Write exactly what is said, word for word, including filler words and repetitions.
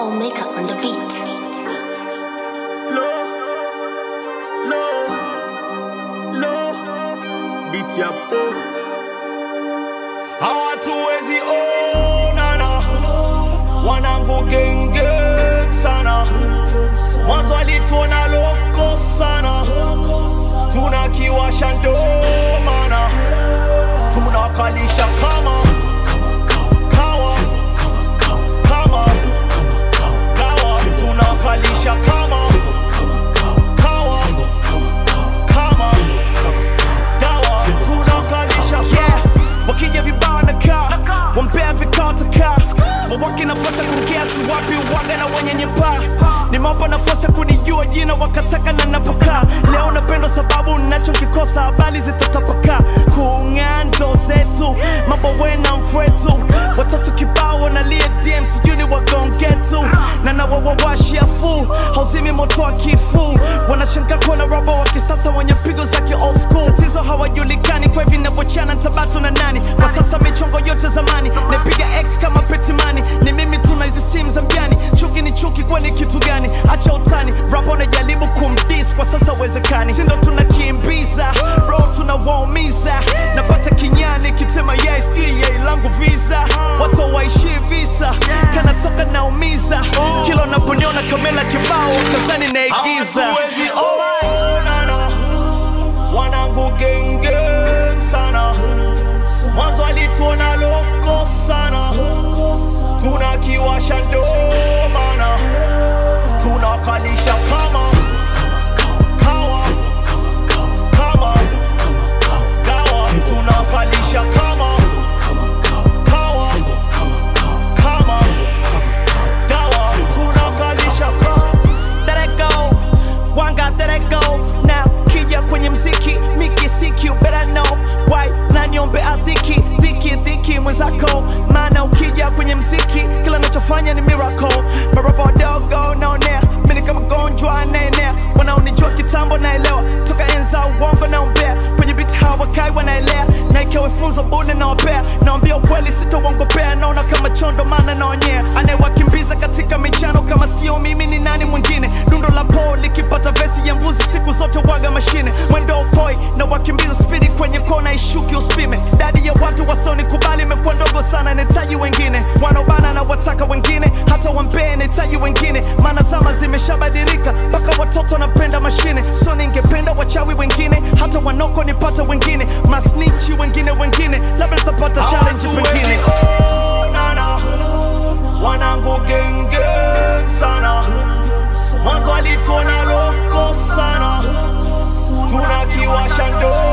Soul Maker on the beat. Low, low, low, beat ya po. Hawatuwezi onana, wanangu gang gang sana. Mwanzo alituona loko sana, tunakiwasha ndo mana, tunakalisha kama kawa, kama kawa, tunakalisha kama kawa, kama dawa, tunakalisha. Yeah, wakija vibao na kaa, wampea vikao takaa, wawaki nafasi ya kukiasi wapi waga na wanyenyepaa. Nimewapa nafasi ya kunijua jina wakataka na napokaa. Leo napenda sababu ninachokikosa habari zitatapaka. Kung'ando zetu, mambo wena mfwetu. Watatu kibao wanalia D M sijui ni wagongetu. Na na wawawashia fu, hauzimi moto wa kifu. Wanashangaa kuona raba wa kisasa wenye pigo za ki old school. Tatizo hawajulikani kwa hivi navyochana tabatu na nani. Kwa sasa michongo yote zamani, nepiga X kama petimani. Ni mimi tuna hizi steam za mjani. Chuki ni chuki kwa ni kitu gani? Acha utani, rap wanajaribu kumdis kwa sasa wezekani. Sindo tunakimbiza, bro tunawaumiza. Napata kinyani kitema yeah iski yeah langu visa. Watu waishi visa, kanatoka naumiza. Kilo naponiona kamela kibao, kazani naigiza. Hawatuwezi onana, wanangu gang gang sana. Mwanzo alituona loko sana, tunakiwasha ndo mana, tunakalisha kama kawa, kama dawa, tunakalisha kama kawa, kama dawa, tunakalisha kama. Let it go, one got let it go. Now kija kwenye mziki, miki siki you better know why. Na niombe adhiki, dhiki dhiki mwenzako. Maana ukija kwenye mziki, kila nachofanya ni miracle. Marapa wadogo naonea, mimi kama gonjwa anaenea. Wanaonijua kitambo naelewa, toka enza uongo naombea. Kwenye beat hawakai wanaelea, na ikiwa funzo bune naopea. Naambia ukweli sitowangopea, naona kama chondo maana naonyea. Anayewakimbiza katika michano kama sio mimi ni nani mwingine. Dundo la pole likipata vesi ya mbuzi siku zote waga mashine. Mwendo upoi na wakimbiza speedi kwenye kona ishuki uspime. Dadi ya watu wasoni kubali imekuwa ndogo sana, nahitaji wengine. Wanaobana na wataka wengine, hata wampee nahitaji wengine. Maana zama zimeshabadilika, mpaka watoto napenda mashine. So ningependa wachawi wengine, hata wanoko nipata wengine. Masnichi wengine wengine, labda nitapata challenge pengine. Onana, wanangu gang gang sana. Mwanzo alituona loko sana, tunakiwasha ndo